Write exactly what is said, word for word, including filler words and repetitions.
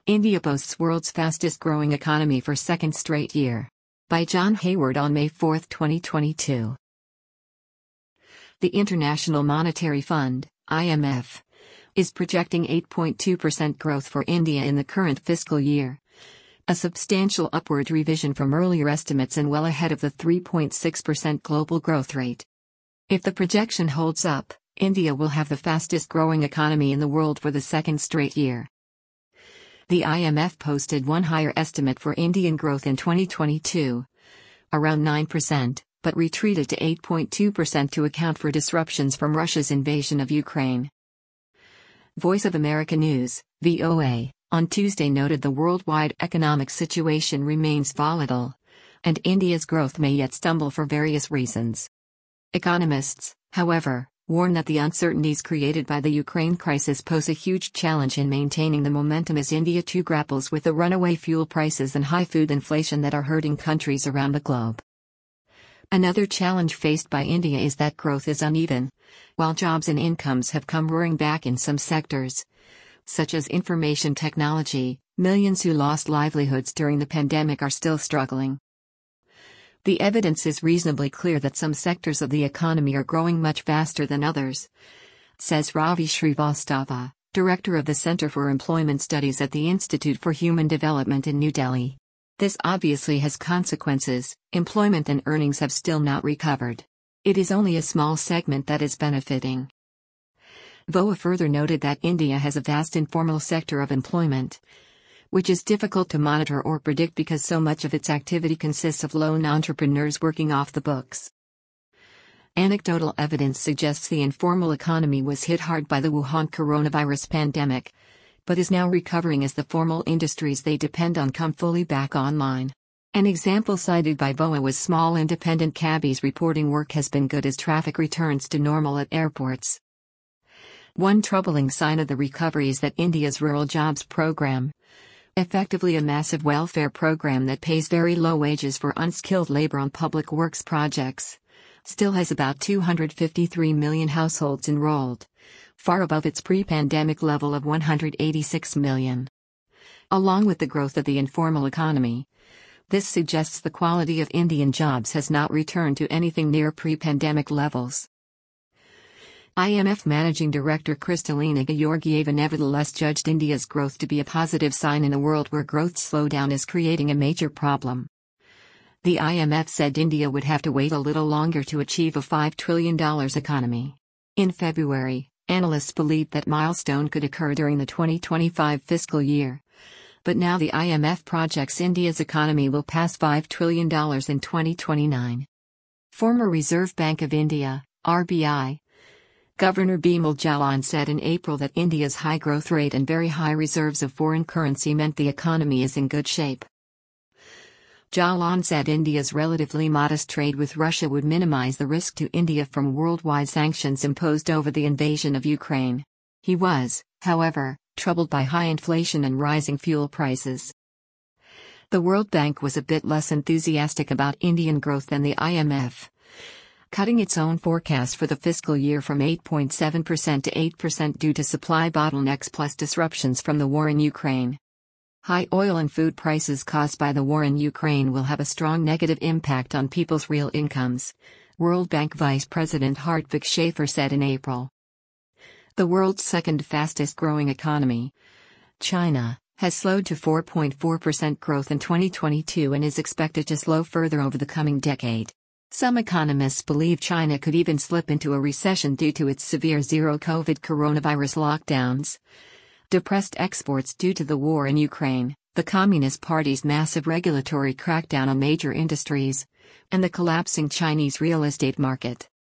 India boasts world's fastest growing economy for second straight year. By John Hayward on May fourth, twenty twenty-two. The International Monetary Fund, I M F, is projecting eight point two percent growth for India in the current fiscal year, a substantial upward revision from earlier estimates and well ahead of the three point six percent global growth rate. If the projection holds up, India will have the fastest growing economy in the world for the second straight year. The I M F posted one higher estimate for Indian growth in twenty twenty-two, around nine percent, but retreated to eight point two percent to account for disruptions from Russia's invasion of Ukraine. Voice of America News, V O A, on Tuesday noted the worldwide economic situation remains volatile, and India's growth may yet stumble for various reasons. Economists, however, warn that the uncertainties created by the Ukraine crisis pose a huge challenge in maintaining the momentum as India too grapples with the runaway fuel prices and high food inflation that are hurting countries around the globe. Another challenge faced by India is that growth is uneven. While jobs and incomes have come roaring back in some sectors, such as information technology, millions who lost livelihoods during the pandemic are still struggling. The evidence is reasonably clear that some sectors of the economy are growing much faster than others, says Ravi Srivastava, director of the Center for Employment Studies at the Institute for Human Development in New Delhi. This obviously has consequences. Employment and earnings have still not recovered. It is only a small segment that is benefiting. V O A further noted that India has a vast informal sector of employment, which is difficult to monitor or predict because so much of its activity consists of lone entrepreneurs working off the books. Anecdotal evidence suggests the informal economy was hit hard by the Wuhan coronavirus pandemic, but is now recovering as the formal industries they depend on come fully back online. An example cited by V O A was small independent cabbies reporting work has been good as traffic returns to normal at airports. One troubling sign of the recovery is that India's Rural Jobs Program, effectively a massive welfare program that pays very low wages for unskilled labor on public works projects, still has about two hundred fifty-three million households enrolled, far above its pre-pandemic level of one hundred eighty-six million. Along with the growth of the informal economy, this suggests the quality of Indian jobs has not returned to anything near pre-pandemic levels. I M F Managing Director Kristalina Georgieva nevertheless judged India's growth to be a positive sign in a world where growth slowdown is creating a major problem. The I M F said India would have to wait a little longer to achieve a five trillion dollars economy. In February, analysts believed that milestone could occur during the twenty twenty-five fiscal year, but now the I M F projects India's economy will pass five trillion dollars in twenty twenty-nine. Former Reserve Bank of India, R B I, Governor Bimal Jalan said in April that India's high growth rate and very high reserves of foreign currency meant the economy is in good shape. Jalan said India's relatively modest trade with Russia would minimize the risk to India from worldwide sanctions imposed over the invasion of Ukraine. He was, however, troubled by high inflation and rising fuel prices. The World Bank was a bit less enthusiastic about Indian growth than the I M F, cutting its own forecast for the fiscal year from eight point seven percent to eight percent due to supply bottlenecks plus disruptions from the war in Ukraine. High oil and food prices caused by the war in Ukraine will have a strong negative impact on people's real incomes, World Bank Vice President Hartwig Schafer said in April. The world's second fastest growing economy, China, has slowed to four point four percent growth in twenty twenty-two and is expected to slow further over the coming decade. Some economists believe China could even slip into a recession due to its severe zero-COVID coronavirus lockdowns, depressed exports due to the war in Ukraine, the Communist Party's massive regulatory crackdown on major industries, and the collapsing Chinese real estate market.